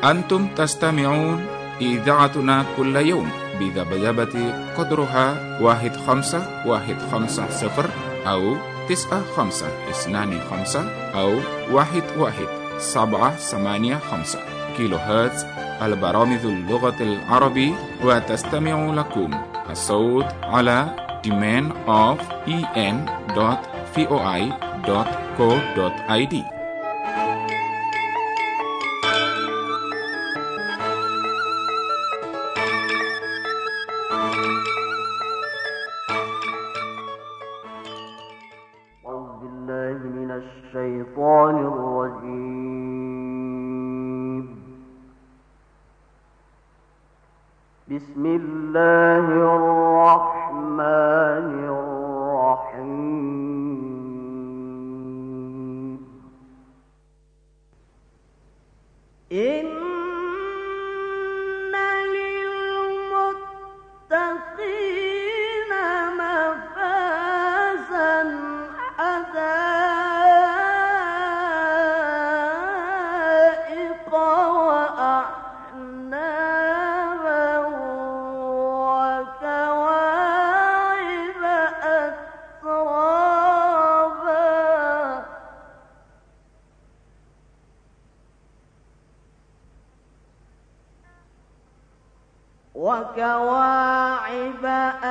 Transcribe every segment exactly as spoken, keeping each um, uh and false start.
أنتم تستمعون إذاعتنا كل يوم بذبذبة قدرها واحد خمسة واحد خمسة صفر أو تسعة خمسة اثنان خمسة أو واحد واحد سبعة ثمانية خمسة كيلو هرتز. البرامج اللغة العربية، وتستمع لكم الصوت على demand of en dot voi dot co dot id. بسم الله الرحمن الرحيم. إن للمتقين مفازا حدائق وأعنابا وكواعب أترابا وكواعب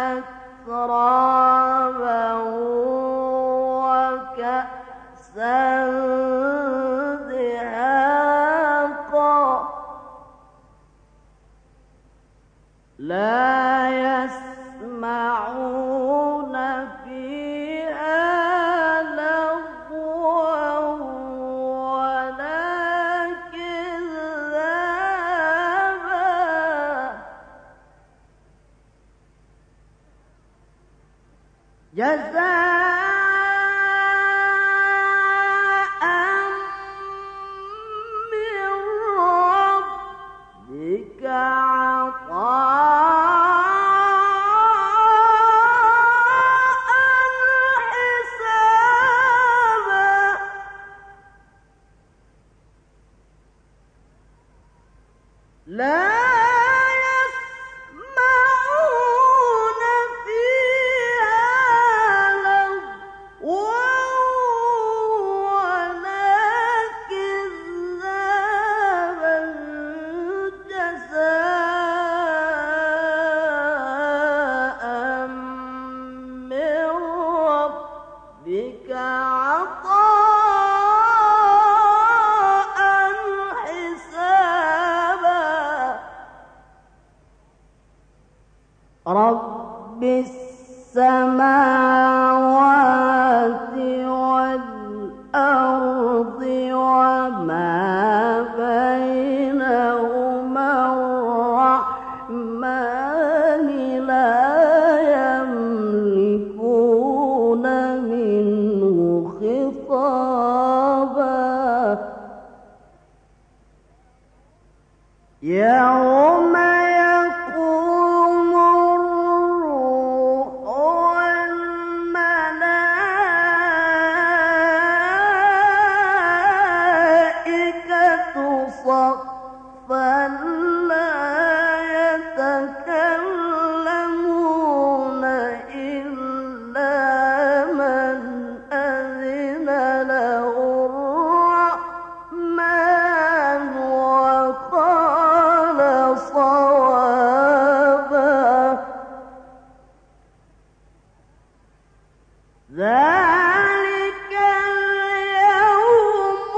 أترابا وكأسا دهاقا لا يسمعون فيها لغوا ولا كذابا جزاء من ربك عطاء حسابا لا يسمعون فيها لغوا ولا كذابا جزاء من ربك عطاء حسابا رب السماوات والأرض وما بينهما الرحمن لا يملكون منه خطابا يوم يقوم الروح والملائكة صفا لا يتكلمون إلا من أذن له الرحمن وقال صوابا ذلك اليوم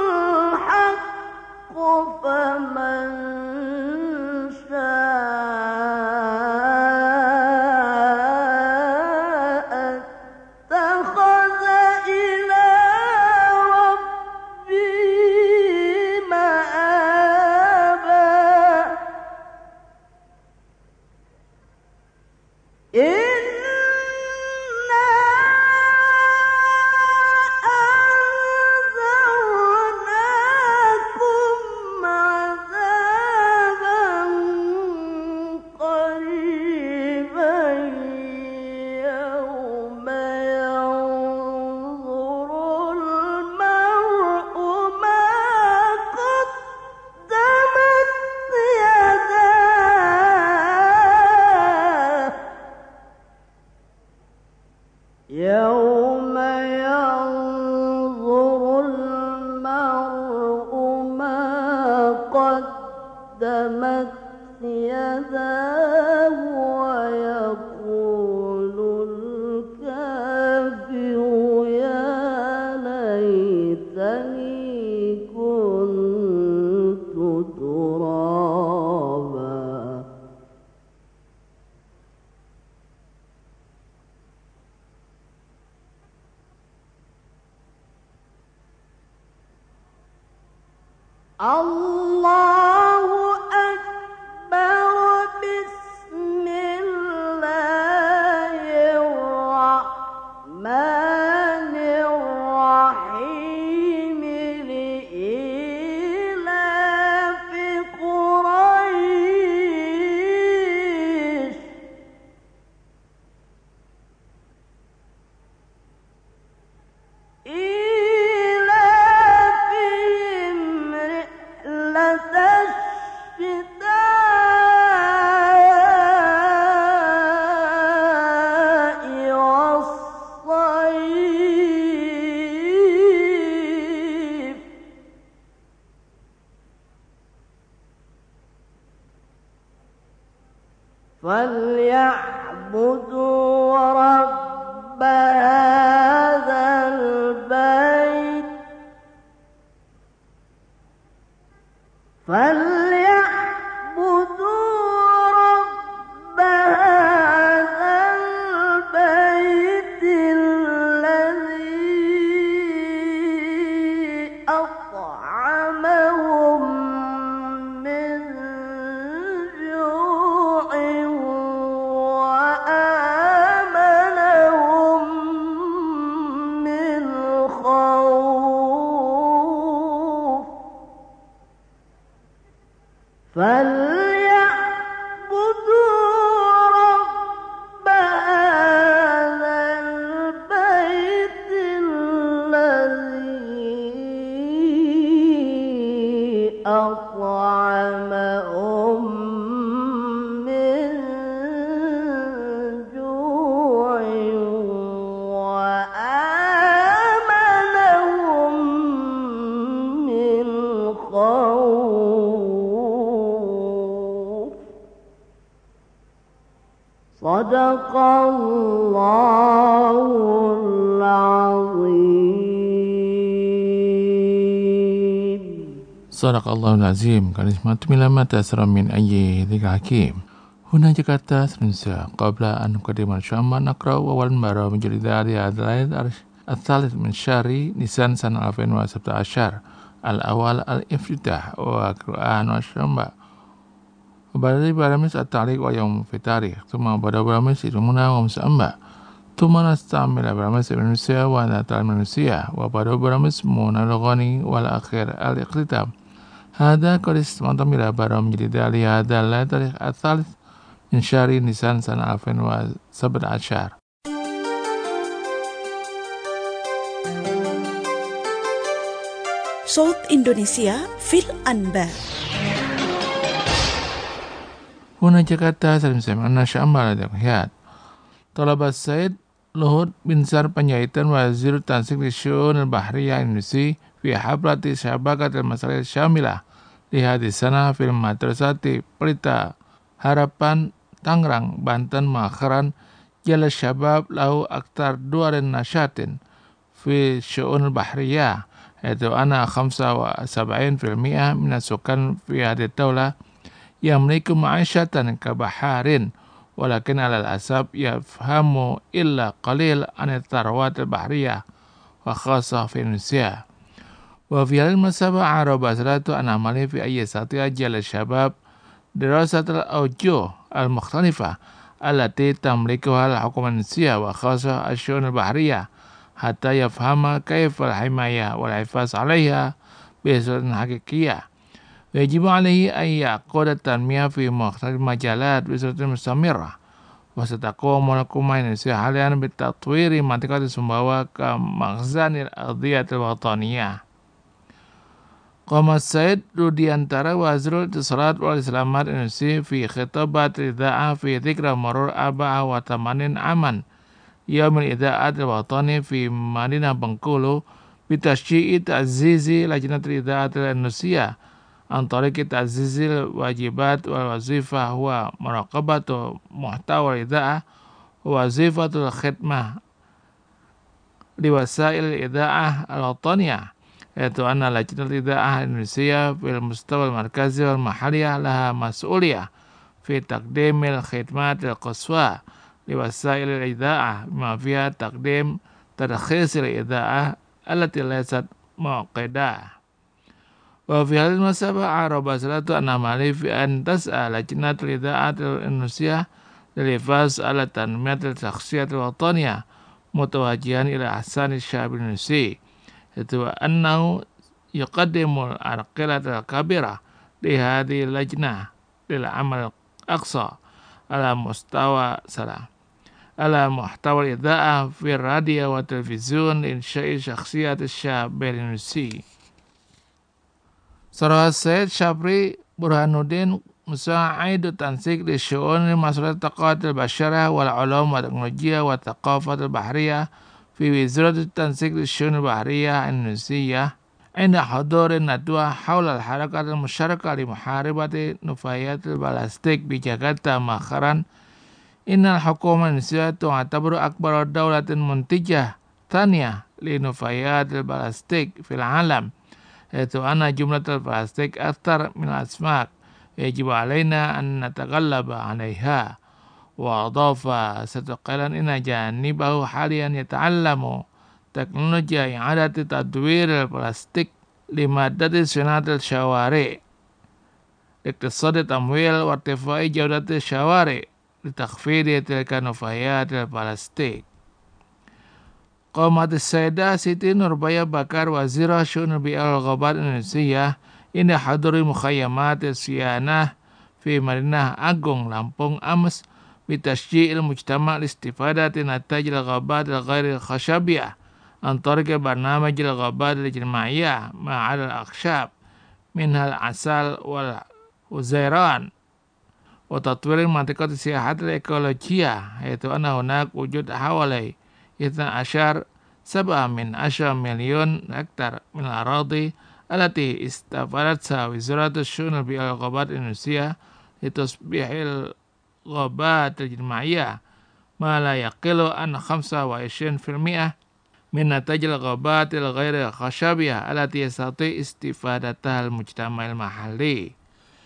الحق فمن شاء اتخذ إلى ربه مآبا إنا يوم ينظر المرء ما قدمت يداه ويقول الكافر يا ليتني كنت ترابا. الله أكبر. بسم الله الرحمن الرحيم. لإيلاف قريش إيلافهم رحلة الشتاء والصيف. فليعبدوا رب هذا البيت فليعبدوا رب هذا البيت الذي أطعمهم من جوع وآمنهم من خوف. فليعبدوا رب هذا البيت الذي أطعمهم من جوع وآمنهم من خوف. صدق الله العظيم. صدق الله العظيم. كلمات ملامة أسرى من أي ذكر حكيم. هنا جاكرتا سنسا. قبل أن نقدم الشام نقرأ أول مرة من جلد هذا الثالث من شهر نيسان سنة ألفين وسبعة عشر. الأول الافتتاح وقرآن والشام. وبعد برامج التعليق ويوم في تاريخ. ثم بعد برامج علمنا ومسأمة. ثم نستعمل برامج إندونيسيا ونتعلم إندونيسيا. وبعد برامج مونولوغاني والأخير الاختتام. هذا قد استمعتم إلى برامج جديدة لهذا التاريخ الثالث من شهر نيسان سنة ألفين وسبعة عشر. صوت إندونيسيا في الأنباء. هنا جاكرتا سلام سمعنا شامل الحياة. طلب السيد لهود بن سار penyahitan وزير التنسيق للشؤون البحرية الإندونيسي في حفلة شبكة المسائل الشاملة لهذه السنة في المدرسة Pelita Harapan Tangerang, Banten مؤخرا. جل الشباب له أكثر دول نشاط في الشؤون البحرية، حيث أن خمسة وسبعين بالمئة من السكان في هذه الدولة يملك معيشة كبحار، ولكن على الأسف يفهم إلا قليل عن الثروات البحرية وخاصة في إندونيسيا. وفي هذه المناسبة عرب أسرة أن عملي في أي يستطيع جيل الشباب دراسة الأوجه المختلفة التي تملكها الحكومة الإندونيسية وخاصة الشؤون البحرية حتى يفهم كيف الحماية والحفاظ عليها بصورة حقيقية. ويجب عليه أن يعقد التنمية في مختلف المجالات بصورة مستمرة. وستقوم الحكومة الإندونيسية حاليا بتطوير منطقة سمباوا كمخزن الأغذية الوطنية. قام السيد روديانتارا وزير الاتصالات والإسلامات الإندونيسي في خطابة الإذاعة في ذكرى مرور أربعة وثمانين عاما Yaumil Ida'at al-Watani fi Madinah Bengkulu bitashyi'i ta'zizi lajnatul ida'at al-Indonesia an tariqi ta'zizil wajibat wal wazifah huwa muraqabatu muhtawa al-ida'ah wa wazifatul khidmah liwasail al-ida'ah al-wataniyah, yaitu anna lajnatul ida'ah Indonesia fil mustawa al-markazi wal mahaliyah laha mas'uliyah fi taqdimil khidmat al-qaswa liwasail al-ida'ah bima fiha taqdim tadkhis al-ida'ah allati laysat muqaddah. Wa fi hal masabah araba salatu anamali fi an tas'a lajnatul ida'at al-Indonesia lilifaz ala tanmiyatil shakhsiyatil wataniyah mutawajihan ila ahsani sya'ab Indonesia, yaitu annahu yuqaddimul arqilatul kabirah li hadhihi lajnah lil amal aqsa ala mustawa salam ala muhtawa al-ida'ah fi radio wa televizun insya'i syakhsiyat sya'ab Indonesia. Sarah Said Syabri Burhanuddin Musa'id tansik di syu'un masalah taqatul basyarah wal ulum wa teknologiya wa taqafatul bahriyah fi wizrat tansik di syu'un bahriyah Indonesia inda hudurin nadwa hawla al-harakat al-musyarakah li muharibati nufayatul balastik bi Jakarta makharan. Innal hukumah Indonesia tu'atabaru akbar daulatin muntijah taniyah li nufayatul balastik fil alam, yaitu anna jumlatul balastik aktar min asmak yajib alaina an natagallaba alaiha wa adhafa sataqalan inna janibahu halian yata'allamu teknologi yang ada di tadwir plastik lima dari sunatul syawari iktisadi tamwil wartifai jaudatul syawari litakhfidi tilka nufayatil plastik. Qamat Sayyidah Siti Nurbaya Bakar Wazirah Syu'unul Bi'al Ghabat Indonesia inda haduri mukhayyamat siyanah fi Madinah Agung Lampung Ames bitashji'il mujtama' listifadati natajil ghabat al-ghairi khashabiyah an tariqi barnamajil ghabat al-ijtimaiyah ma'al al-akhshab minhal asal wal uzairan wa tatwirin mantiqat siyahat al-ekologiyah, yaitu anna hunak wujud hawalai itna asyar sab'a min asyar milyon hektar min al-aradi alati istafadat sa wizaratus syu'unul bi'al ghabat Indonesia litusbihil ghabat al-ijtimaiyah ma la yaqilu an khamsa wa ishirin fil mi'ah min natajil ghabat al-ghairi khashabiyah alati yastati istifadataha al-mujtama'il mahalli.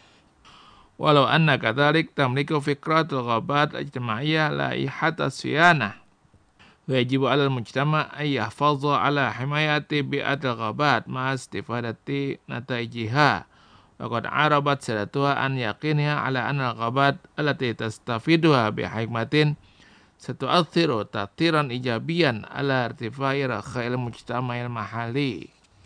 Walau anna kadhalik tamliku fikratul ghabat al-ijtimaiyah la ihata siyanah wa yajibu 'alal mujtama' ay yahfaza 'ala himayati bi'atil ghabat ma istifadati nataijiha wa qad 'arabat sadatuha an yaqiniha 'ala anna al-ghabat allati tastafiduha bi hikmatin satu'athiru ta'thiran ijabiyan 'ala irtifai rakhail mujtama'il mahalli.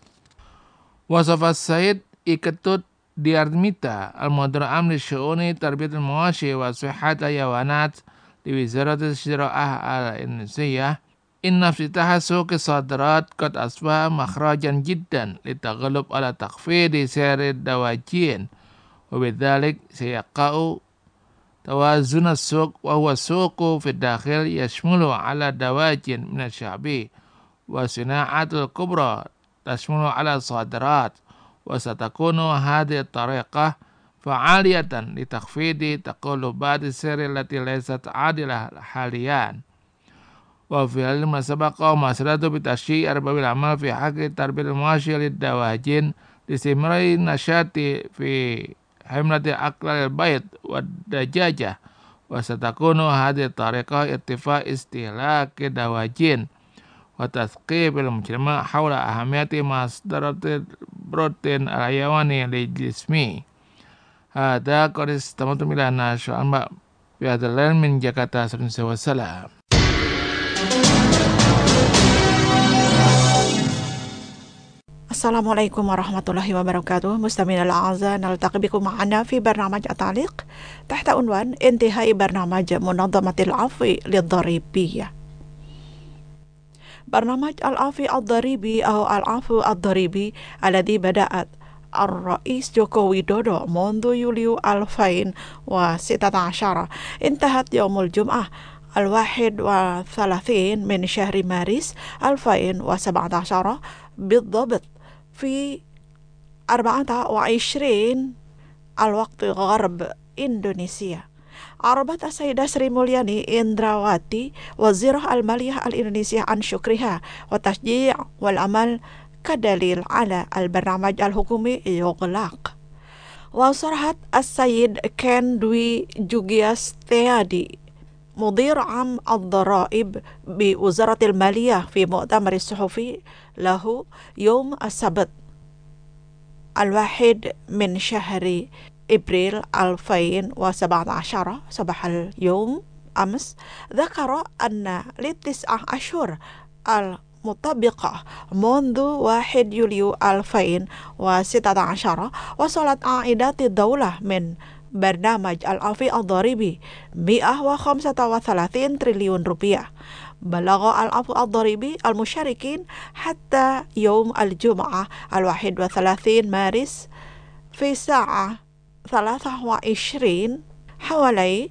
Wasafa Said iketut Diarmita al-Mudir Amli Syu'uni Tarbiyatul Mawashi wa Sihhat Ayawanat di Wizaratul Syira'ah al-Indonesia inna ftitaha suqi sadrat qad asbaha makhrajan jiddan litaghalub ala takhfidi sari dawajin wa bidzalik sayaqa'u tawazun as-suq wa huwa suqu fi dakhil yashmulu ala dawajin min asy-sya'bi wa sina'atul kubra tashmulu ala sadrat wa satakunu hadhihi tariqah fa'aliyatan li takhfidi taqallubati sirri allati laysat adilah haliyan wa fi hal ma sabaqa masalatu bi tashyi' arbabil amal fi haqqi tarbiyatil mawashi lid dawajin lisimrai nasyati fi himlati aqlal bait wa dajajah wa satakunu hadhihi tariqah irtifa' istihlaki dawajin wa tathqibil mujtama' hawla ahamiyati masdaratil protein al-hayawani li jismi. Hada qad istamatu milana sya'an mbak fi hadzal min Jakarta sallallahu alaihi wasallam. Assalamualaikum warahmatullahi wabarakatuh. Mustami'in al-a'za naltaqi bikum ma'ana fi barnamaj at-ta'liq tahta unwan intihai barnamaj munadhamatil 'afwi lid-dharibiyah. برنامج العفو الضريبي أو العفو الضريبي الذي بدأت الرئيس جوكو ويدودو منذ يوليو ألفين وستة عشر انتهت يوم الجمعة الواحد وثلاثين من شهر مارس ألفين وسبعة عشر بالضبط في أربعة وعشرين الوقت غرب إندونيسيا. عربت السيدة سري مولياني إندراواتي وزيرة المالية الإندونيسية عن شكرها وتشجيع والعمل كدليل على البرنامج الحكومي يغلق. وصرحت السيد كين دوي جوجياستيادي مدير عام الضرائب بوزارة المالية في مؤتمر الصحفي له يوم السبت الواحد من شهر إبريل ألفين وسبعة عشر صباح اليوم أمس، ذكر أن للتسعة أشهر المطبقة منذ واحد يوليو ألفين وستة عشر وصلت عائدات الدولة من برنامج العفو الضريبي مئة وخمسة وثلاثين تريليون روبيا. بلغ العفو الضريبي المشاركين حتى يوم الجمعة الواحد وثلاثين مارس في الساعة ثلاثة وعشرين حوالي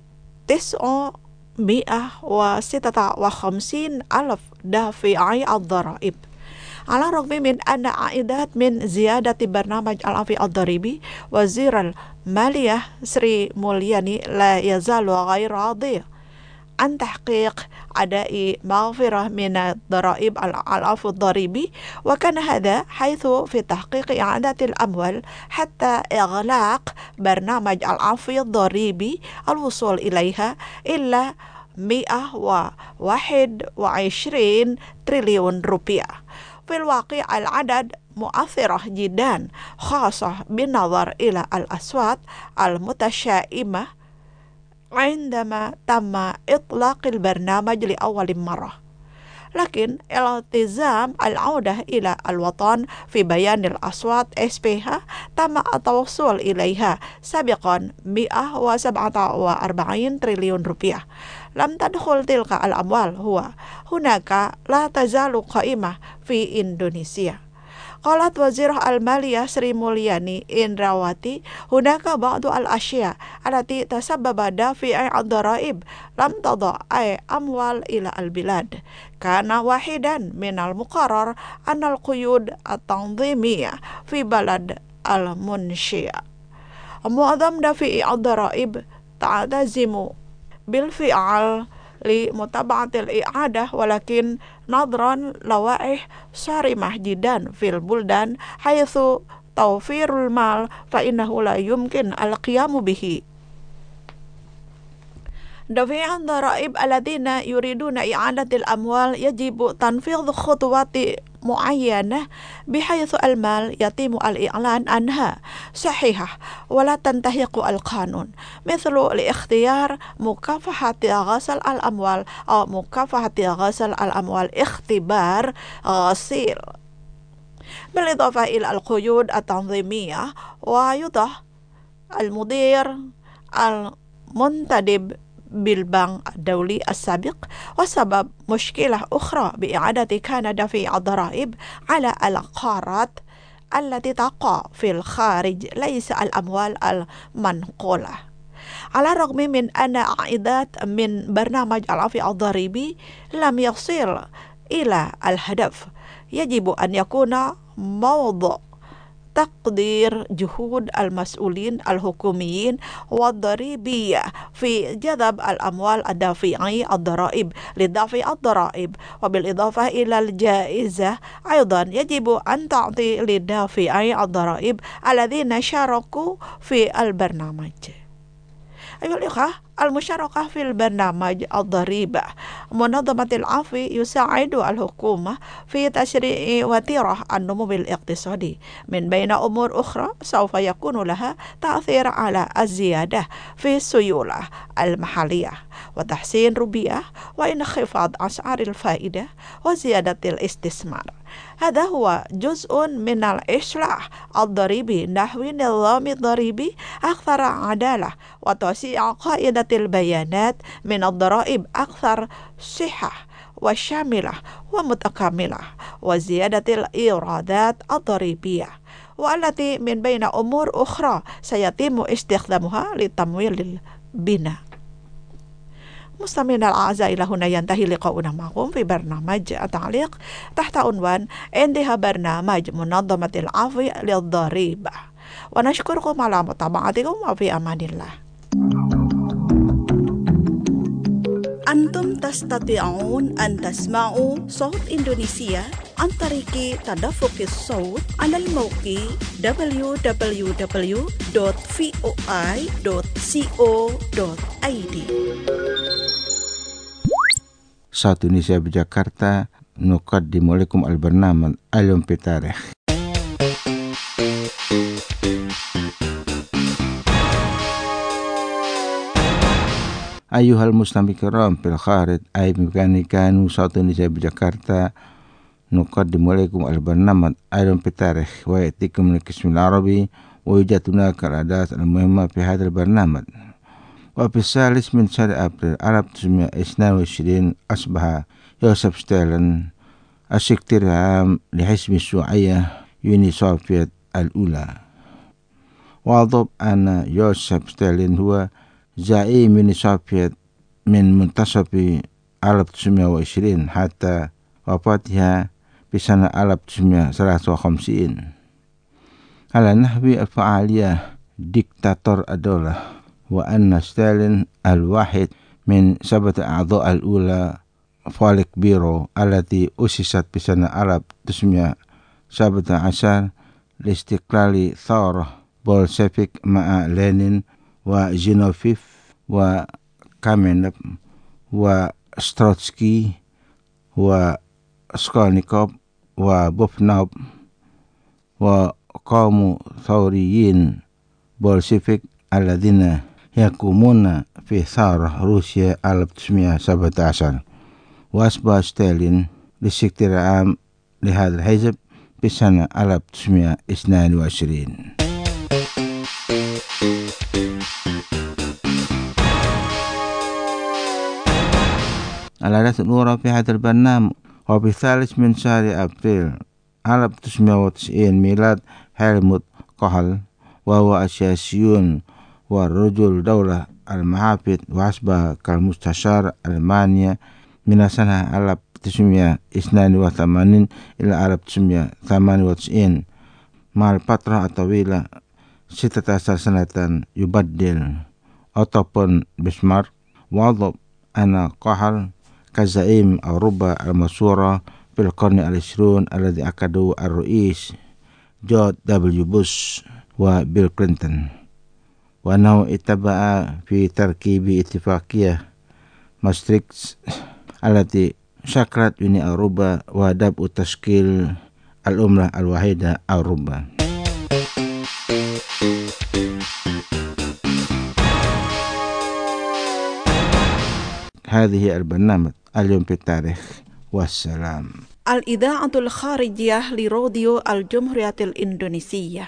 تسعمئة وستة وخمسين ألف دافعي الضرائب. على الرغم من أن عائدات من زيادة برنامج العفو الضريبي، وزير المالية سري مولياني لا يزال غير راضي عن تحقيق أداء مغفرة من الضرائب العفو الضريبي، وكان هذا حيث في تحقيق إعادة الأموال حتى إغلاق برنامج العفو الضريبي الوصول إليها إلا مئة وواحد وعشرين تريليون روبيا. في الواقع العدد مؤثرة جدا، خاصة بالنظر إلى الأصوات المتشائمة عندما تم إطلاق البرنامج لأول مرة. لكن التزام العودة إلى الوطن في بيان الأصوات إس بي ها تم التوصل إليها سابقا مئة وسبعة وأربعين تريليون روبيا. لم تدخل تلك الأموال هو هناك لا تزال قائمة في إندونيسيا. قالت وزيرة المالية سري مولياني إندراواتي هناك بعض الأشياء التي تسبب دافع الضرائب لم تضع أي أموال إلى البلاد. كان واحدا من المقرر أن القيود التنظيمية في بلد المنشئ. معظم دافعي الضرائب تعتزم بالفعل لمتابعة الإعادة، ولكن نظرا لوائح صارمة جدا في البلدان حيث توفير المال فإنه لا يمكن القيام به. دافعي الضرائب الذين يريدون إعادة الأموال يجب تنفيذ خطوات معينة بحيث المال يتم الإعلان عنها صحيحة ولا تنتهك القانون، مثل لاختيار مكافحة غسل الأموال أو مكافحة غسل الأموال اختبار غسيل. بالإضافة إلى القيود التنظيمية، ويوضع المدير المنتدب بالبنك الدولي السابق وسبب مشكلة أخرى بإعادة كندا في الضرائب على القارات التي تقع في الخارج ليس الأموال المنقولة. على الرغم من أن عائدات من برنامج العفو الضريبي لم يصل إلى الهدف، يجب أن يكون موضوع تقدير جهود المسؤولين الحكوميين والضريبية في جذب الأموال الدافعي الضرائب لدفع الضرائب. وبالإضافة إلى الجائزة أيضا يجب أن تعطي لدافعي الضرائب الذين شاركوا في البرنامج. أيها الأخوة، المشاركة في البرنامج الضريبة منظمة العفو يساعد الحكومة في تشريع وتيرة النمو الاقتصادي. من بين أمور أخرى سوف يكون لها تأثير على الزيادة في السيولة المحلية وتحسين ربيع وانخفاض أسعار الفائدة وزيادة الاستثمار. هذا هو جزء من الإصلاح الضريبي نحو النظام الضريبي أكثر عدالة وتوسيع قاعدة البيانات من الضرائب أكثر صحة وشاملة ومتكاملة وزيادة الإيرادات الضريبية، والتي من بين أمور أخرى سيتم استخدامها لتمويل البناء. مستمعينا الأعزاء، إلى هنا ينتهي لقاؤنا معكم في برنامج التعليق تحت عنوان انتهى برنامج منظمة العفو للضريبة، ونشكركم على متابعتكم وفي أمان الله. أنتم تستطيعون أن تسمعوا صوت إندونيسيا عن طريق تدفق الصوت على الموقع دبليو دبليو دبليو دوت في او اي دوت كو دوت اي دي. Saat Indonesia Jakarta nuqaddimu lakum al-barnamaj al-yawm fi tarikh. Ayuhal muslimin kiram fil kharij ay mekanikanu Saat Indonesia Jakarta nuqaddimu lakum al-barnamaj al-yawm fi tarikh wa ya'tikum al-qism al-arabi wa yujatuna al-adat al-muhimma fi hadha al-barnamaj. وفي الثالث من شهر أبريل ألف وتسعمائة واثنين وعشرين أصبح يوسف ستالين السكرتير العام لحزب الشيوعية يونيسوفيت الأولى. واضح أن يوسف ستالين هو زعيم يونيسوفيت من منتصف ألف وتسعمائة وعشرين حتى وفاتها في سنة ألف وتسعمائة وثلاثة وخمسين على نحو الفعالية ديكتاتور الدولة، وأن ستالين الواحد من سبعة أعضاء الأولى فولك بيرو التي أسست في سنة ألف وتسعمائة وسبعة عشر لاستقلال ثورة بولشفيك مع لينين وزينوفيف وكامينف وستروتسكي وسكولنيكوف وبوفنوف وقوم ثوريين بولشفيك الذين يقومون في ثورة روسيا ألف وتسعمائة وسبعة عشر. وأصبح ستالين السكرتير العام لهذا الحزب في سنة ألف وتسعمائة واثنين وعشرين. الأحداث الأولى في هذا البرنامج. وفي الثالث من شهر أبريل ألف وتسعمائة وتسعين ميلاد هيلموت كوهل، وهو السياسيون ورجل دولة المحافظ، وأصبح كالمستشار ألمانيا من سنة ألف وتسعمائة واثنين وثمانين إلى ألف وتسعمائة وثمانية وتسعين مع الفترة الطويلة ستة عشر سنة يبدل أوتو بسمارك. واضح أن كوهل كزعيم أوروبا المشهورة في القرن العشرين الذي عقده الرئيس جورج دبليو بوش وبيل كلينتون، وأنه اتبع في تركيب اتفاقية ماستريكت التي شكلت يوني أوروبا وهدف تشكيل الأمة الوحيدة أوروبا. هذه البرنامج اليوم في التاريخ، والسلام. الإذاعة الخارجية لراديو الجمهورية الإندونيسية.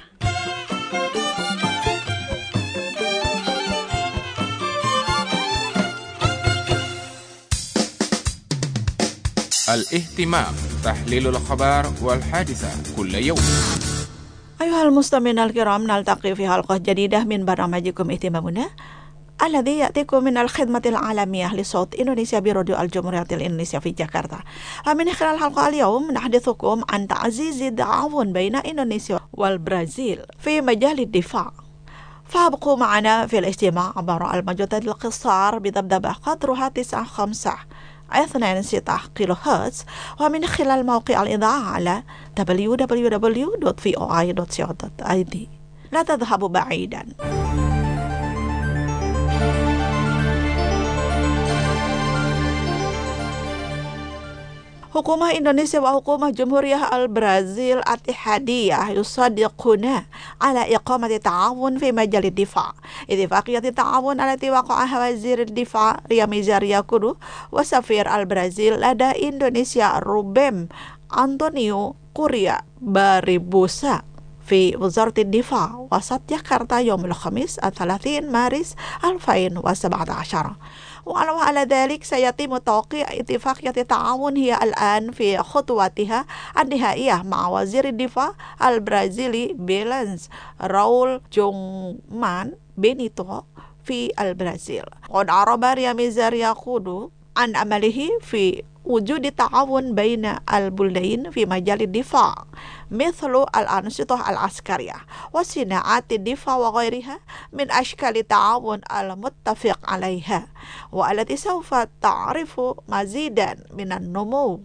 الاهتمام، تحليل الأخبار والحادثة كل يوم. أيها المستمعين الكرام، نلتقي في حلقة جديدة من برنامجكم اهتمامنا الذي يأتيكم من الخدمة العالمية لصوت إندونيسيا براديو الجمهورية الإندونيسية في جاكرتا. من خلال الحلقة اليوم نحدثكم عن تعزيز التعاون بين إندونيسيا والبرازيل في مجال الدفاع، فابقوا معنا في الاستماع عبر الموجات القصار بذبذبة قدرها تسعة خمسة اثنين ستة كيلو هرتز، ومن خلال موقع الإذاعة على دبليو دبليو دبليو دوت في او اي دوت كو دوت اي دي. لا تذهبوا بعيدا. Hukumah Indonesia wa hukumah Jumhuriyah al-Brazil al-Ittihadiyah yusaddiquna ala iqamati ta'awun fi majal ad-difa'. Ittifaqiyat at-ta'awun allati waqa'aha wazir ad-difa' Riyamizar Yakudu wa safir al-Brazil lada Indonesia Rubem Antonio Curia Baribusa في وزارة الدفاع وسط جاكرتا يوم الخميس الثلاثين مارس ألفين وسبعة عشر. وعلى ذلك سيتم توقيع اتفاقية التعاون هي الآن في خطواتها النهائية مع وزير الدفاع البرازيلي بيلانس راول جونمان بينيتو في البرازيل. قد عرب رياميزر يقول عن عمله في وجود تعاون بين البلدين في مجال الدفاع مثل الأنشطة العسكرية وصناعات الدفاع وغيرها من أشكال التعاون المتفق عليها والتي سوف تعرف مزيدا من النمو.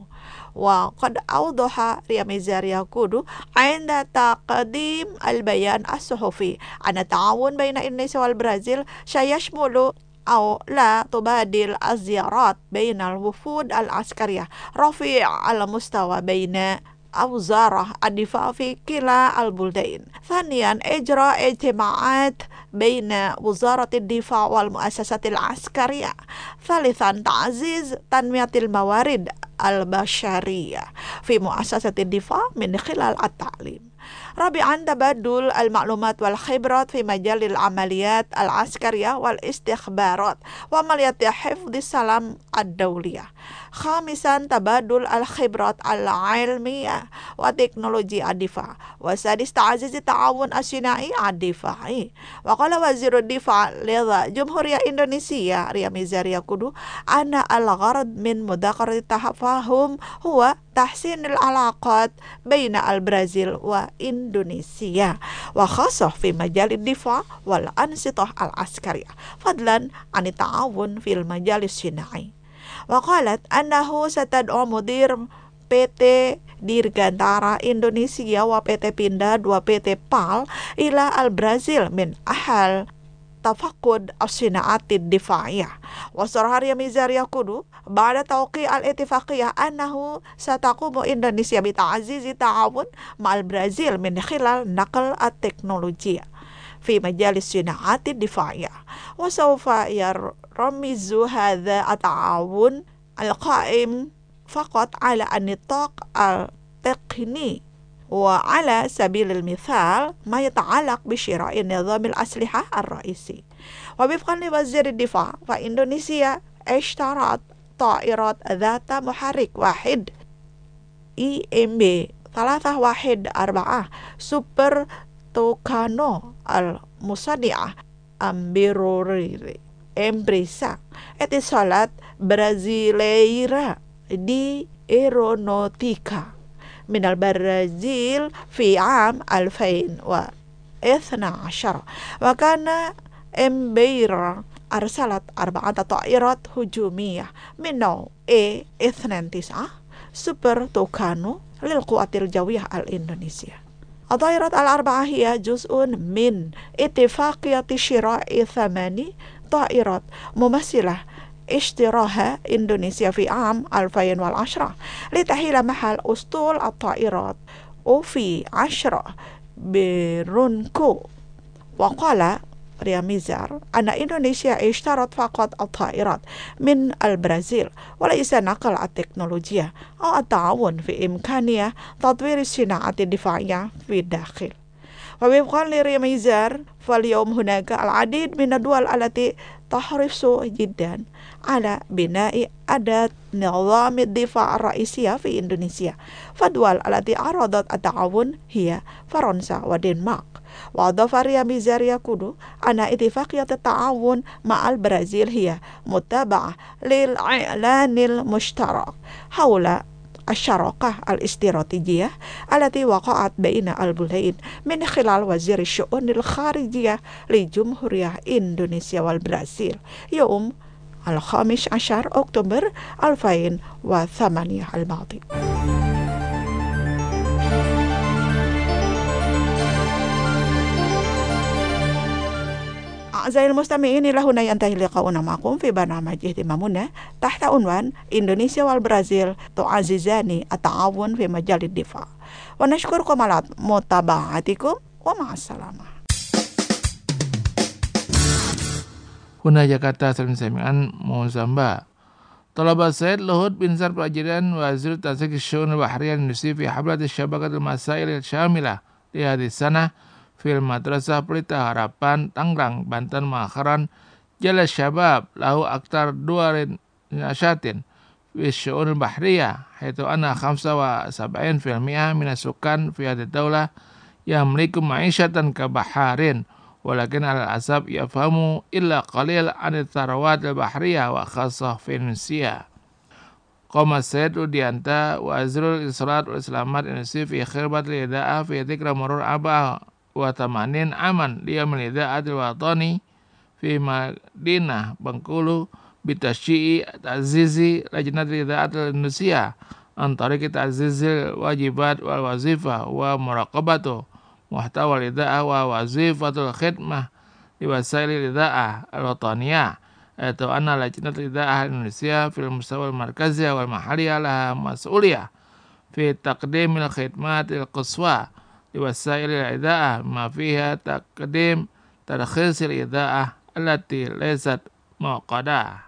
وقد أوضح رياميزر يقول عند تقديم البيان الصحفي أن التعاون بين إندونيسيا والبرازيل سيشمل أو لا تبادل الزيارات بين الوفود العسكرية رفيع المستوى بين وزارة الدفاع في كلا البلدين. ثانيا إجراء اجتماعات بين وزارة الدفاع والمؤسسات العسكرية. ثالثا تعزيز تنمية الموارد البشرية في مؤسسة الدفاع من خلال التعليم. رابعا تبادل المعلومات والخبرات في مجال العمليات العسكرية والاستخبارات وعمليات حفظ السلام الدولية. خامسا تبادل الخبرات العلمية وتكنولوجيا الدفاع. وسادس تعزيز التعاون الصناعي الدفاعي. وقال وزير الدفاع لجمهورية إندونيسيا رياميزر يقول أن الغرض من مذاكرة التفاهم هو تحسين العلاقات بين البرازيل وإندونيسيا وخاصة في مجال الدفاع والأنشطة العسكرية فضلا عن التعاون في المجال الصناعي. وقالت أنه ستدعو مدير بي تي Dirgantara Indonesia و بي تي Pindad و بي تي بال إلى البرازيل من أجل تفقد الصناعات الدفاعية. وصرح رياميزر يقول بعد توقيع الاتفاقية أنه ستقوم إندونيسيا بتعزيز التعاون مع البرازيل من خلال نقل التكنولوجيا في مجال الصناعات الدفاعية. وسوف يرمز هذا التعاون القائم فقط على النطاق التقني وعلى سبيل المثال ما يتعلق بشراء نظام الأسلحة الرئيسي. ووفقا لوزير الدفاع فإندونيسيا اشترت طائرات ذات محرك واحد إي إم بي ثلاثة واحد أربعة سوبر توكانو المصنعة أمبيروري إمبريسا اتصالات برازيليرا دي إيرونوتيكا من البرازيل في عام ألفين واثني عشر. وكان إمبيرا أرسلت أربعة طائرات هجومية من نوع إيه اثنين وتسعين سوبر توكانو للقوات الجوية الإندونيسية. الطائرات الأربعة هي جزء من اتفاقية شراء ثمان طائرات مماثلة اشتراها إندونيسيا في عام ألفين وعشرة لتحيل محل أسطول الطائرات أوفي عشرة برونكو. وقال رياميزر أن إندونيسيا اشترت فقط الطائرات من البرازيل وليس نقل التكنولوجيا أو التعاون في إمكانية تطوير الصناعة الدفاعية في الداخل. ووفقا لرياميزر فاليوم هناك العديد من الدول التي تحرص جدا على بناء أداة نظام الدفاع الرئيسية في إندونيسيا. فالدول التي عرضت التعاون هي فرنسا ودنمارك. وأضاف رياميزر يقول أن اتفاقية التعاون مع البرازيل هي متابعة للإعلان المشترك حول الشراكة الاستراتيجية التي وقعت بين البلدين من خلال وزير الشؤون الخارجية لجمهورية إندونيسيا والبرازيل يوم الخامس عشر أكتوبر ألفين وثمانية الماضي. أعزائي المستمعين، إلى هنا ينتهي لقاؤنا معكم في برنامج اهتمامنا تحت عنوان إندونيسيا والبرازيل تعززان التعاون في مجال الدفاع. ونشكركم على متابعتكم ومع السلامة. Huna Jakarta Salim Samian Mozamba. طلب السيد لهود بن زر الأجران وزير تنسيق الشؤون البحرية الإندونيسية في حفلة الشبكة المسائل الشاملة لهذه السنة في المدرسة Pelita Harapan Tangerang Banten مؤخرا جل الشباب له أكثر دور نشاط في الشؤون البحرية حيث أن خمسة وسبعين بالمئة من السكان في هذه الدولة يملك معيشة كبحارين walakin al-asab yafhamu illa qalil an tarawat al-bahriyah wa khassah fi Indonesia. Qama Said Rudianta wa Azrul Israt wal Islamat Indonesia fi khirbat al-ida'ah fi dhikra murur abah wa tamanin aman liyam al-ida'ah al-watani fi Madinah Bengkulu bitasyi'i ta'zizi lajnat al-ida'ah al-Indonesia antara kita ta'zizi wajibat wal wazifah wa muraqabatu muhtawa al-ida'ah wa wazifatul khidmah di wasail al-ida'ah al-wataniyah, yaitu anna lajnat al-ida'ah Indonesia fil mustawa al-markaziyah wal mahaliyah laha mas'uliyah fi taqdimil khidmatil quswa di wasail al-ida'ah ma fiha taqdim tarkhis al-ida'ah allati laysat muqadah.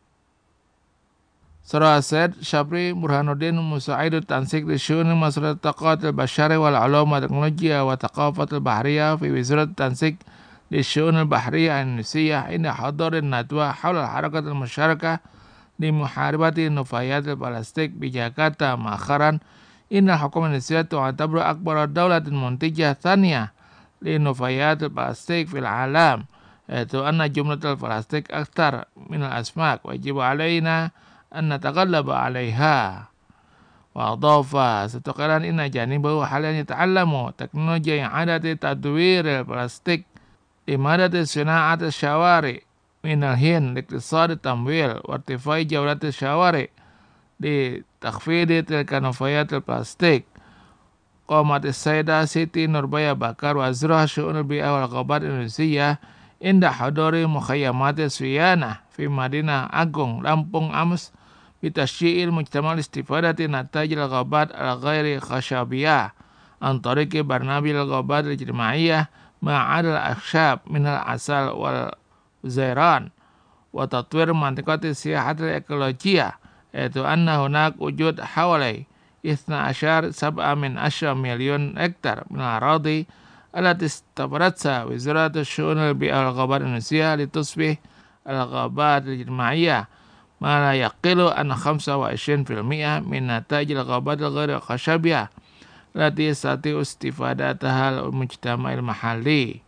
Surah Said Syabri Burhanuddin Musa'idut Tansik di syu'un masalah taqat al-bashari wal ulum wa teknologiya wa taqafat al-bahriyah fi wizurat Tansik di syu'un al-bahriyah Indonesia inda hadarin nadwa hawla harakat al-musyarakah di muharibati nufayat al-plastik di Jakarta makharan inda hukum Indonesia tu'atabru akbar dawlatin muntijah thaniyah di nufayat al-plastik fil alam, yaitu anna jumlah al-plastik aktar min al-asmak wajib alaina an nataqallaba 'alaiha wa adhafa satuqalan inna janibahu halian yata'allamu teknologi yang ada di tadwir plastik di madad sana'at syawari min al-hin liktisad tamwil wa irtifai jawlat syawari di takhfid tilka nufayat plastik. Qamat as-Sayyidah Siti Nurbaya Bakar wa Azrah Syu'un al-Bi'ah wal Ghabat Indonesia inda hadari mukhayyamat Suyana fi Madinah Agung Lampung Ams bitasyi'il mujtamal istifadati natajil ghabat al-ghairi khashabiyah an tariqi barnabil ghabat al-ijtimaiyah ma'adal akhshab minal asal wal zairan wa tatwir mantiqati siyahat al-ekologiyah, yaitu anna hunak wujud hawalai ithna asyar sab'a min asyar milion hektar minal aradi alati istabaratsa wizirat syu'un al-bi'ah al-ghabat Indonesia litusbih al-ghabat al-ijtimaiyah ma la yaqilu an khamsa wa ishrin fil mi'ah min natajil ghabat al-ghairi khashabiyah lati sati istifadataha al-mujtama'il mahalli.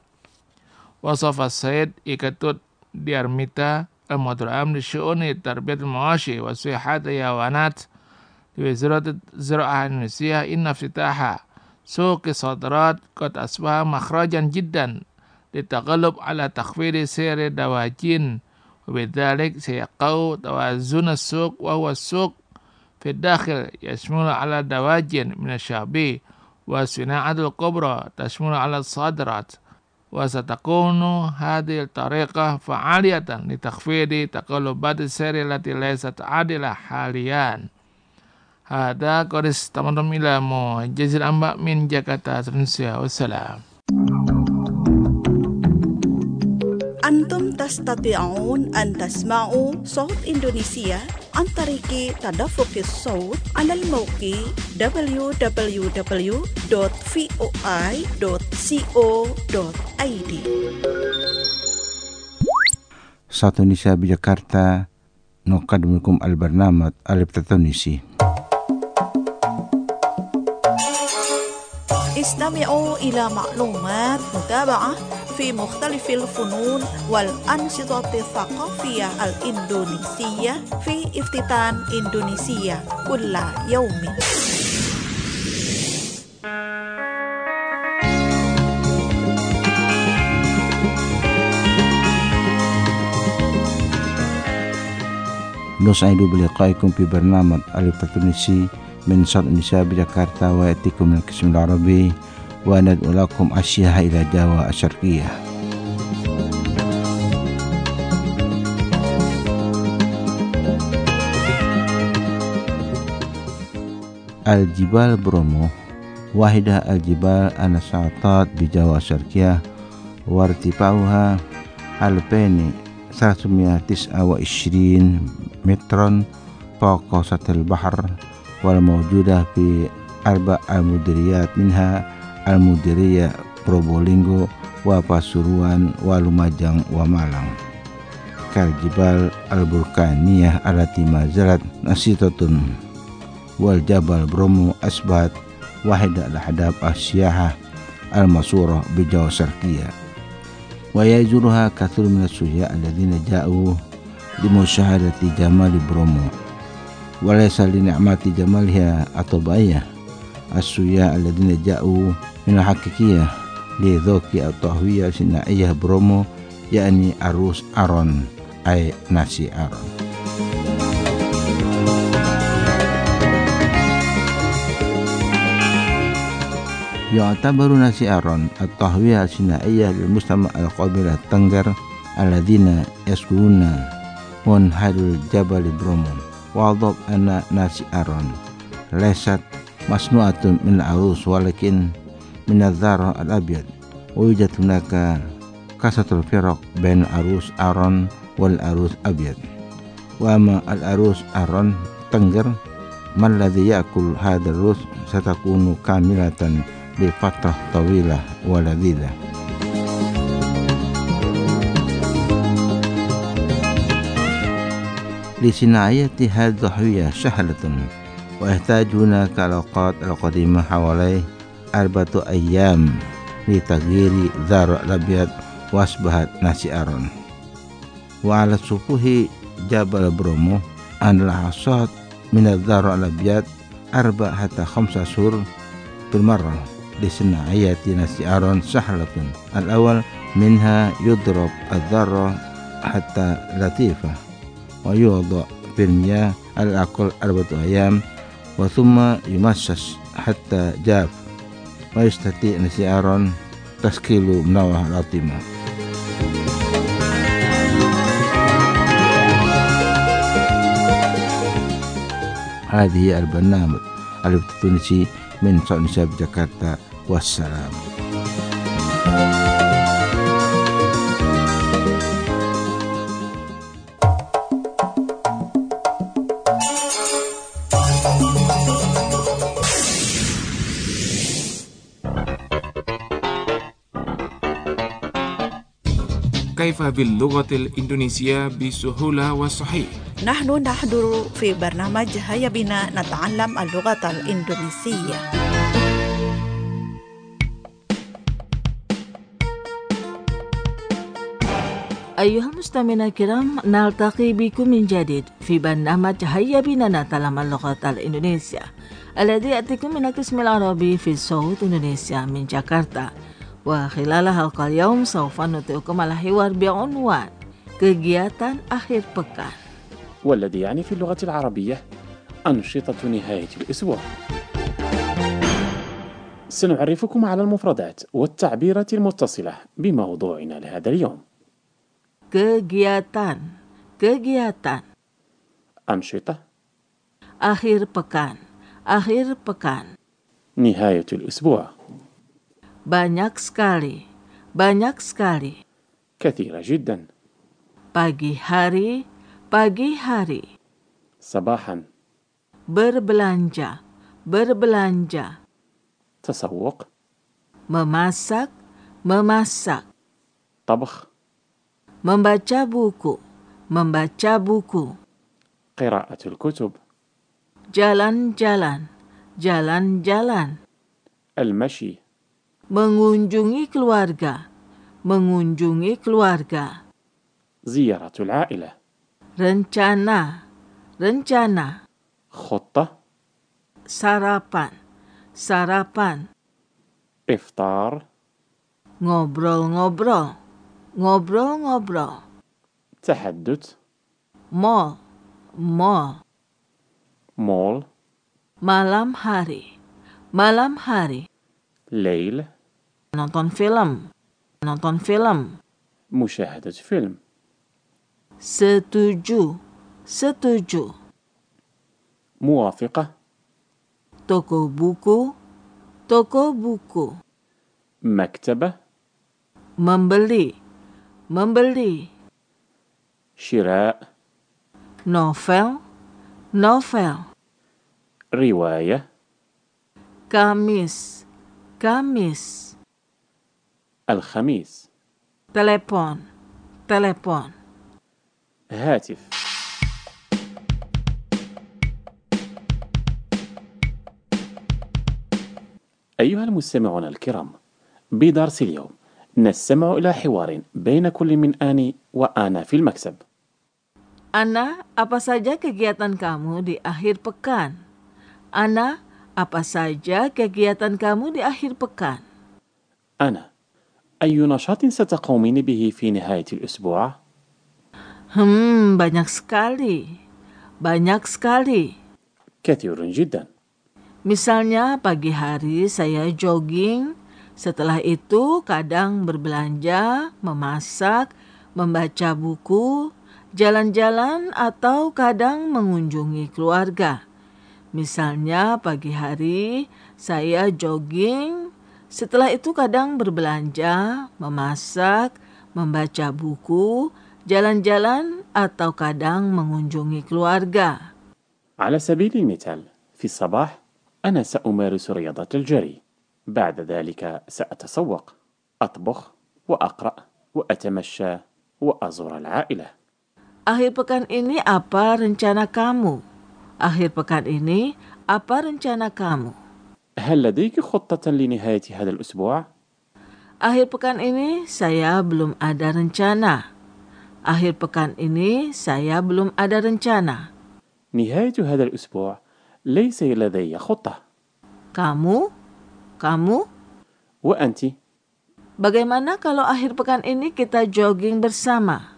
Wasafa Said ikatut diarmita al-mudra'am di syu'uni tarbiyat al-mawashi wa sihat yawanat di wizirat zira'ah Indonesia inna ftitaha suqi sadrat qad asbaha makhrajan jiddan litaqallub ala takhfiri siri dawajin وبذلك سيقو توازن السوق وهو السوق في الداخل يشمل على دواجن من الشعبي والصناعة الكبرى تشمل على الصادرات وستكون هذه الطريقة فعالية لتخفيض تقلبات السير التي ليست عادلة حاليا. هذا قرص تمام إلى جزيرة أنباء من جاkarta Indonesia. والسلام. Antum tastati'un an tasma'u Saut Indonesia an tariki tadaffuqis saut alal mawqi w w w dot voi dot co dot i d. Saut Indonesia Jakarta nuqaddimukum al-barnamaj al-Tunisi. استمعوا إلى معلومات متابعة في مختلف الفنون والأنشطة الثقافية الإندونيسية في افتتان إندونيسيا كل يوم. نسعد بلقائكم في برنامج التونسي من صوت النساء بجاكرتا ويأتيكم من القسم العربي وندعو لكم أشياء إلى جاوة الشرقية. الجبال برومو واحدة الجبال النشاطات بجاوة الشرقية وارتفاعها ألفين وثلاثمائة وتسعة وعشرين مترا فوق سطح البحر والموجودة في أربع المديريات منها المديرية Probolinggo وبasuruan ولمجان ومالang. كالجبال البركانية التي ما زالت نشيطة والجبل برومو أصبحت واحدة الأحداث السياحة المشهورة بجاوة الشرقية ويزورها كثير من السياح الذين جاءوا لمشاهدة جمال برومو وليس لنعمة جمالها الطبيعية. السياح الذين جاءوا من الحقيقية لذوق التهوية الصناعية برومو يعني عروس أرون أي ناسي أرون. يعتبر ناسي أرون التهوية الصناعية للمجتمع القبيلة التنجر الذين يسكنون منحدر الجبل برومو. وأضاف أن ناسي أرون ليست مصنوعة من العروس ولكن من الذرة الأبيض. ويوجد هناك كثرة الفرق بين العروس أرون والعروس أبيض. وأما العروس أرون تنجر ما الذي يأكل هذا الرز ستكون كاملة لفترة طويلة ولذيذة. لصناعية هذه الضحية سهلة ويحتاج هناك الأوقات القديمة حوالي أربعة أيام لتغيير ذرة الأبيض وأصبحت ناسي أرون. وعلى سفوح جبل برومو أن الحصاد من الذرة الأبيض أربع حتى خمسة شهور بالمرة. لصناعية ناسي أرون سهلة. الأول منها يضرب الذرة حتى لطيفة ويوضع في المياه على الأقل أربعة أيام وثم يمسس حتى جاف ويستطيع ناسي أرون تشكيل منوع لطيمة. هذه البرنامج التونسي من صوت نساء جاكرتا والسلام. كيف باللغة الإندونيسية بسهولة وصحيح؟ نحن نحضر في برنامج هيا بنا نتعلم اللغة الإندونيسية. أيها المستمعين الكرام، نلتقي بكم من جديد في برنامج هيا بنا نتعلم اللغة الإندونيسية الذي يأتيكم من القسم العربي في صوت إندونيسيا من جاكرتا. وخلال حلقة اليوم سوف نطلقكم على حوار بعنوان kegiatan akhir pekan، والذي يعني في اللغة العربية أنشطة نهاية الأسبوع. سنعرفكم على المفردات والتعبيرات المتصلة بموضوعنا لهذا اليوم. kegiatan kegiatan أنشطة akhir pekan akhir pekan نهاية الأسبوع banyak sekali banyak sekali كثيرة جدا pagi hari pagi hari صباحا berbelanja berbelanja تسوق memasak memasak طبخ membaca buku membaca buku قراءة الكتب jalan-jalan jalan-jalan المشي mengunjungi keluarga mengunjungi keluarga زيارة العائلة rencana rencana خطة sarapan sarapan إفطار ngobrol-ngobrol ngobrol-ngobrol تحدث mall mall مول malam hari malam hari ليل nonton film nonton film مشاهدة فيلم setuju setuju موافقة toko buku toko buku مكتبة membeli membeli شراء novel novel رواية Kamis Kamis الخميس telepon telepon هاتف أيها المستمعون الكرام، بدرس اليوم نستمع إلى حوار بين كل من آني وآنا في المكتب. Ana, apa saja kegiatan kamu di akhir pekan? Ana, apa saja kegiatan kamu di akhir pekan? أنا: أي نشاط ستقومين به في نهاية الأسبوع؟ Hmm, banyak sekali. Banyak sekali. كثير جدا. Misalnya pagi hari saya jogging, setelah itu kadang berbelanja, memasak, membaca buku, jalan-jalan atau kadang mengunjungi keluarga. Misalnya pagi hari saya jogging, setelah itu kadang berbelanja, memasak, membaca buku, jalan-jalan atau kadang mengunjungi keluarga. على سبيل المثال، في الصباح أنا سأمارس رياضة الجري، بعد ذلك سأتسوق، أطبخ وأقرأ وأتمشى وأزور العائلة. Akhir pekan ini apa rencana kamu? Akhir pekan ini apa rencana kamu? هل لديك خطة لنهاية هذا الأسبوع؟ Akhir pekan ini saya belum ada rencana. Akhir pekan ini saya belum ada rencana. نهاية هذا الأسبوع ليس لدي خطة. Kamu? Kamu? وأنت؟ Bagaimana kalau akhir pekan ini kita jogging bersama?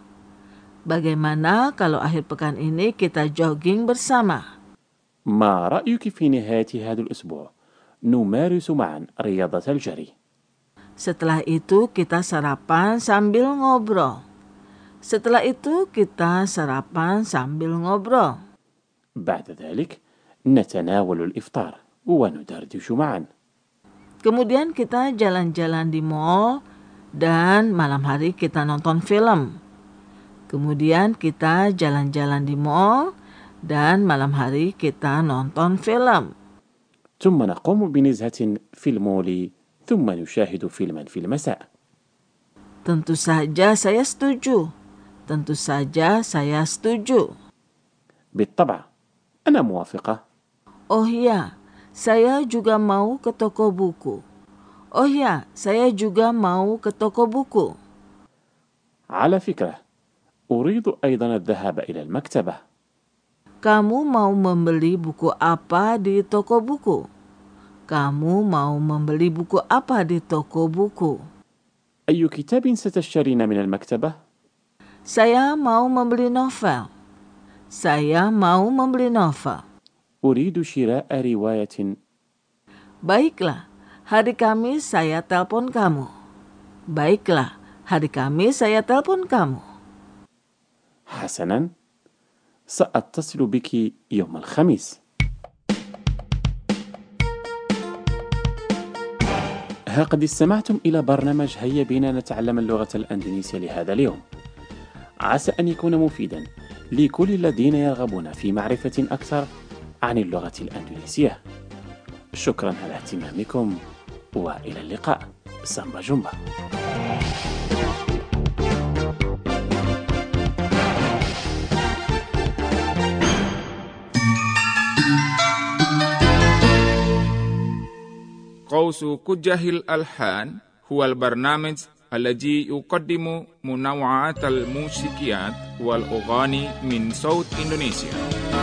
Bagaimana kalau akhir pekan ini kita jogging bersama? ما رأيك في نهاية هذا الأسبوع نمارس معا رياضة الجري؟ Setelah itu kita sarapan sambil ngobrol. Setelah itu kita sarapan sambil ngobrol. بعد ذلك نتناول الإفطار وندردش معا. Kemudian kita jalan-jalan di mall dan malam hari kita nonton film. Kemudian kita jalan-jalan di mall dan malam hari kita nonton film. ثم نقوم بنزهة في المول ثم نشاهد فيلما في المساء. Tentu saja saya setuju. Tentu saja saya setuju. بالطبع أنا موافقة. Oh ya, saya juga mau ke toko buku. Oh ya, saya juga mau ke toko buku. على فكرة أريد أيضا الذهاب إلى المكتبة. Kamu mau membeli buku apa di toko buku? Kamu mau membeli buku apa di toko buku? أي كتاب ستشترين من المكتبة؟ Saya mau membeli novel. Saya mau membeli novel. أريد شراء رواية. Baiklah, hari Kamis saya telepon kamu. Baiklah, hari Kamis saya telepon kamu. حسنا، سأتصل بك يوم الخميس. ها قد استمعتم إلى برنامج هيا بنا نتعلم اللغة الأندونيسية لهذا اليوم. عسى أن يكون مفيدا لكل الذين يرغبون في معرفة أكثر عن اللغة الأندونيسية. شكرا على اهتمامكم وإلى اللقاء. سامبا جومبا. قوس كجه الألحان هو البرنامج الذي يقدم منوعات الموسيقيات والأغاني من صوت إندونيسيا.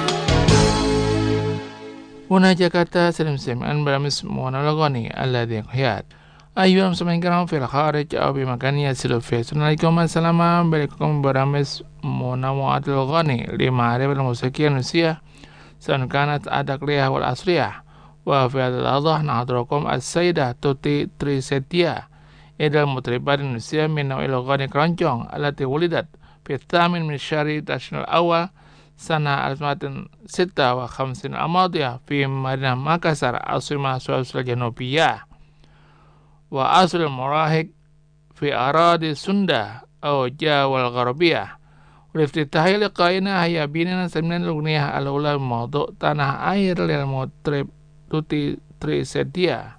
هنا جاكرتا سلم سمعان برامج مونولوغوني الذي يحيات أيها المستمعين الكرام في الخارج أو بمكان يصل فيه. عليكم السلام عليكم برامج منوعات الأغاني لمعرفة الموسيقى الإندونيسية سواء كانت العراقية والعصرية. وفي هذا اللحظة نحضركم السيدة توتي تريسيتيا إحدى المطربات الإندونيسية من نوع الأغاني كرونجونغ التي ولدت في الثامن من شهر تشرين الأول سنة ألف وتسعمائة وستة وخمسين الماضية في مدينة مakassar عاصمة سويسرا الجنوبية. وأصل المراهق في أراضي سوندا أو جاوا الغربية. والافتتاح لقائنا هيا بنا سمعنا الأغنية الأولى من موضوع tanah air للمطرب Tuti Trisedia.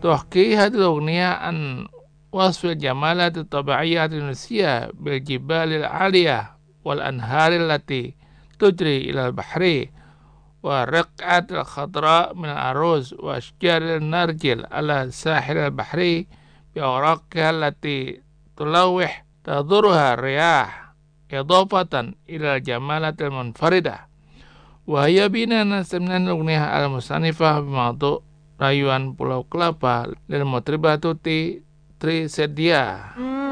تحكي هذه الأغنية عن وصف الجمالات الطبيعية التونسية بالجبال العالية والأنهار التي تجري إلى البحر والرقعة الخضراء من الأرز وأشجار النرجل على الساحل البحري بأوراقها التي تلوح تضرها الرياح إضافة إلى الجمالات المنفردة. وهي بنا نستمع الأغنية المصنفة بموضوع rayuan Pulau Kelapa للمطربة توتي Trisedia.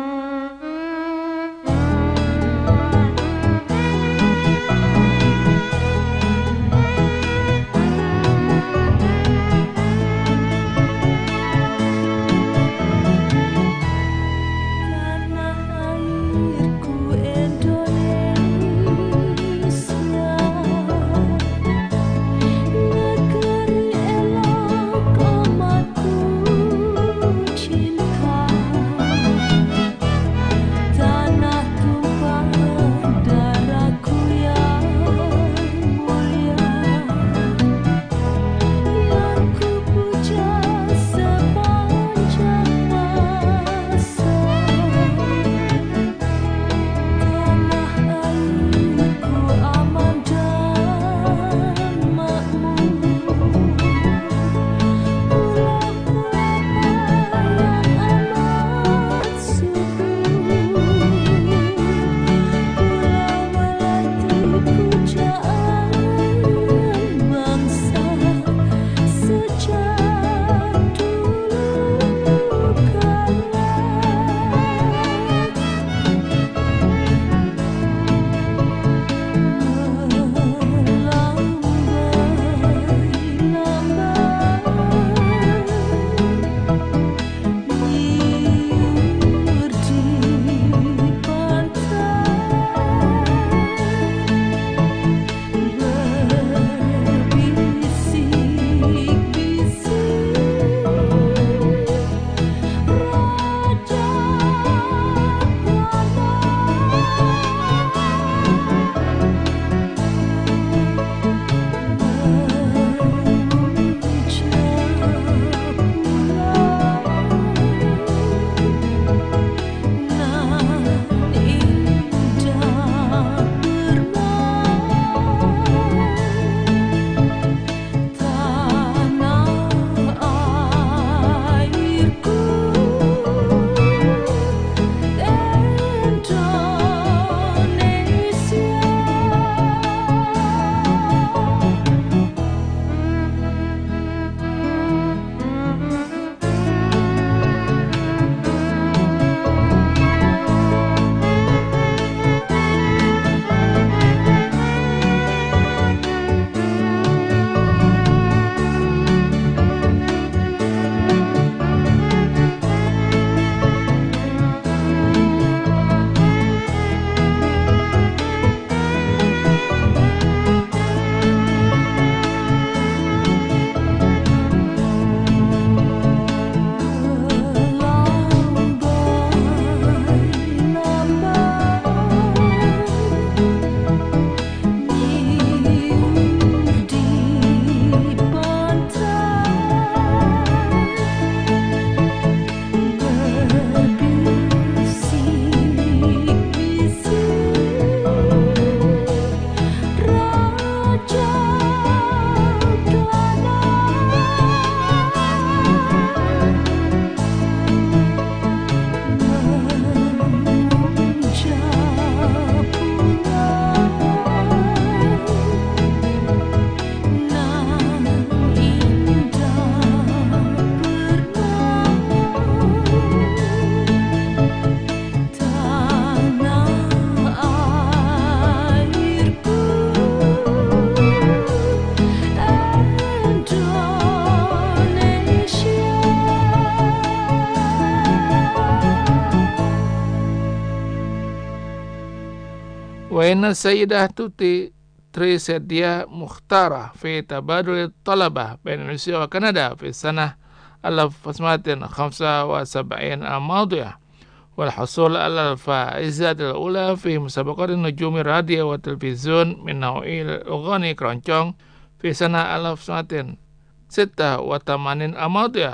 وإن السيدة توتي تريسيديا مختارة في تبادل الطلبة بين روسيا وكندا في السنة ألف وتسعمائة وخمسة وسبعين الماضية، والحصول على الفائزة الأولى في مسابقة النجوم الراديو والتلفزيون من نوع الأغاني كرونشونغ في سنة ألف وتسعمائة وستة وثمانين الماضية،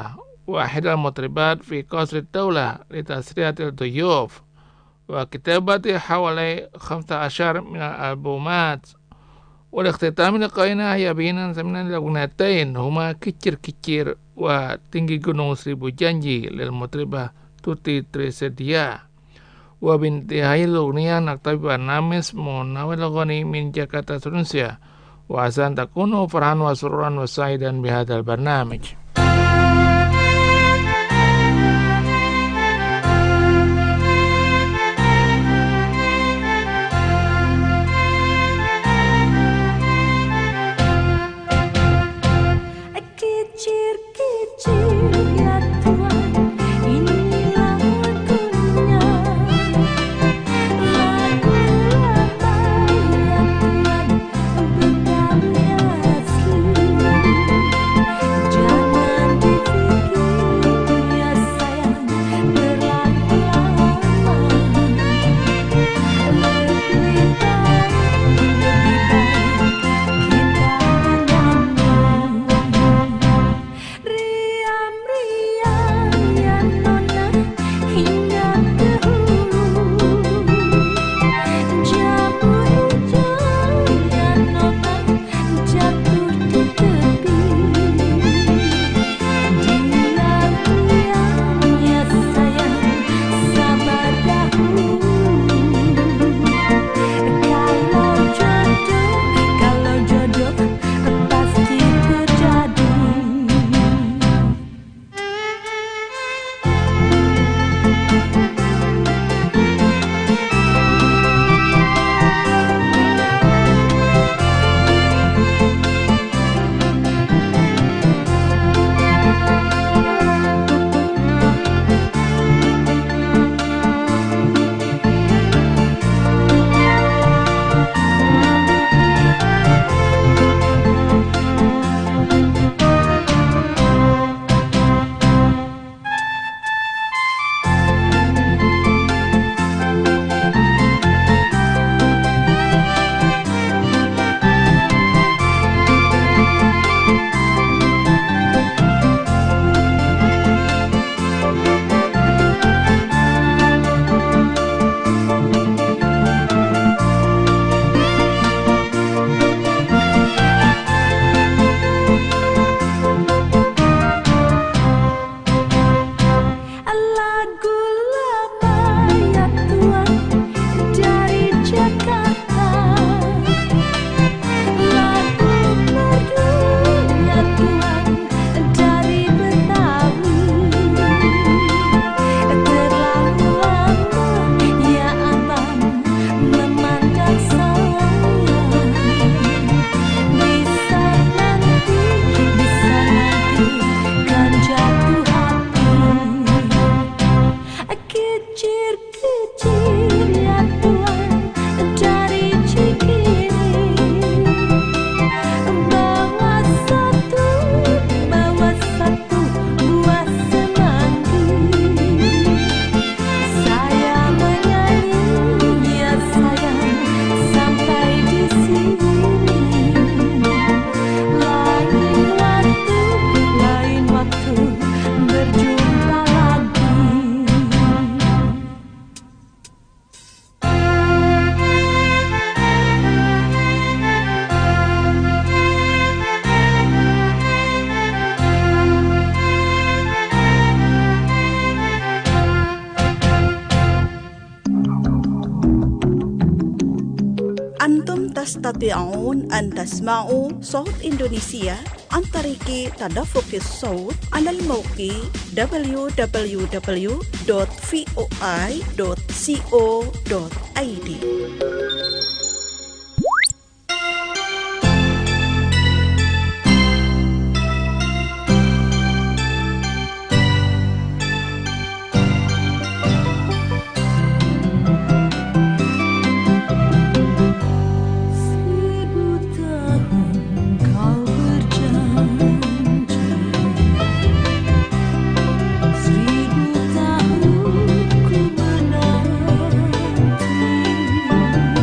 واحد المطربات في قصر الدولة لتسرية الضيوف وكتابة حوالي خمسة عشر من الألبومات. والاختتام لقائنا هي بين ثمن الأغنيتين هما كicir kicir وtinggi gunung seribu janji للمطربة توتي تريسيديا. وبانتهاء الأغنية نكتفي برنامج مناول الأغاني من جاكرتا تونسيا، وعسى أن تكونوا فرحا وسرورا وسعيدا بهذا البرنامج. تستطيعون أن تسمعوا صوت إندونيسيا عن طريق تدفق الصوت على الموقع دبليو دبليو دبليو دوت فوي دوت كو دوت اي دي. Seribu tahun ku menanti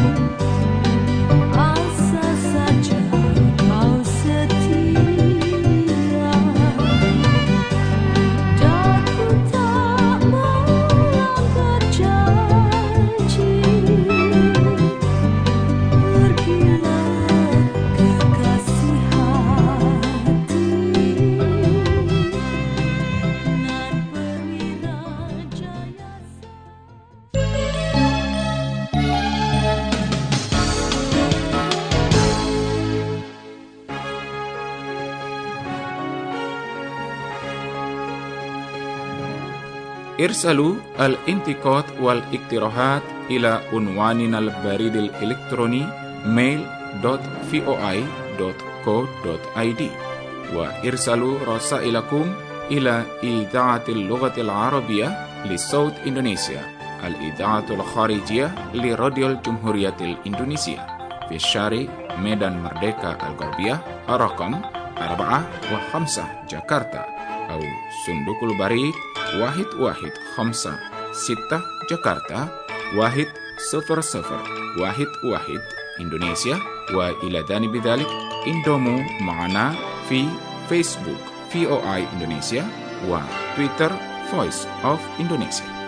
ارسلوا الانتقاد والاقتراحات إلى عنواننا البريد الإلكتروني mail dot voi dot co dot id وارسلوا رسائلكم إلى إذاعة اللغة العربية لصوت إندونيسيا الإذاعة الخارجية لراديو الجمهورية الإندونيسية في الشارع ميدان مردeka الغربية رقم أربعة وخمسة جاكرتا أو صندوق البريد واحد واحد خمسة ستة جاكرتا واحد صفر صفر واحد واحد إندونيسيا. وإلى جانب ذلك انضموا معنا في فيسبوك في او اي إندونيسيا وتويتر Voice of Indonesia.